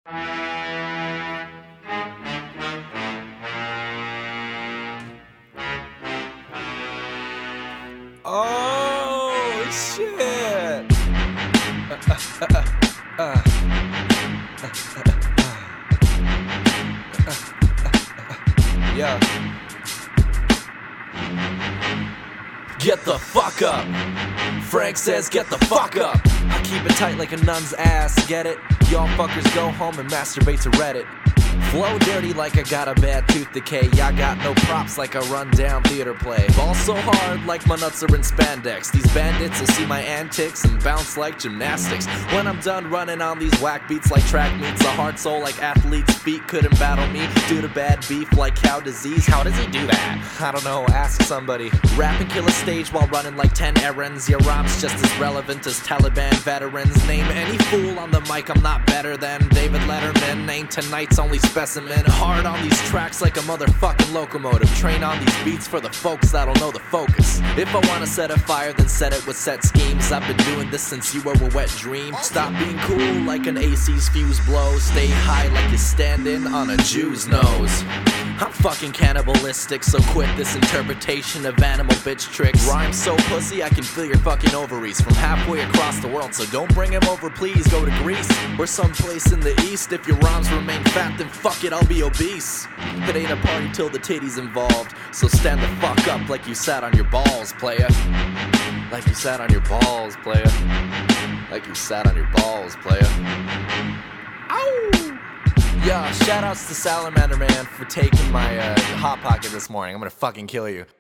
Oh, shit! Yeah. Get the fuck up. Frank says get the fuck up. I keep it tight like a nun's ass, get it? Y'all fuckers go home and masturbate to Reddit. Flow dirty like I got a bad tooth decay. I got no props like a rundown theater play. Ball so hard like my nuts are in spandex. These bandits will see my antics and bounce like gymnastics. When I'm done running on these whack beats like track meets, a hard soul like athlete's feet couldn't battle me due to bad beef like cow disease. How does he do that? I don't know, ask somebody. Rap and kill a stage while running like 10 errands. Your rhyme's just as relevant as Taliban veterans. Name any fool on the mic, I'm not better than David Letterman. Ain't tonight's only specimen. Hard on these tracks like a motherfucking locomotive. Train on these beats for the folks that'll know the focus. If I wanna set a fire, then set it with set schemes. I've been doing this since you were a wet dream. Stop being cool like an AC's fuse blow. Stay high like you're standing on a Jew's nose. I'm fucking cannibalistic, so quit this interpretation of animal bitch tricks. Rhymes so pussy I can feel your fucking ovaries from halfway across the world. So don't bring him over, please. Go to Greece or someplace in the east. If your rhymes remain fat, then fuck it, I'll be obese. It ain't a party till the titties involved. So stand the fuck up like you sat on your balls, playa. Like you sat on your balls, playa. Like you sat on your balls, playa. Ow! Yeah, shoutouts to Salamander Man for taking my Hot Pocket this morning. I'm gonna fucking kill you.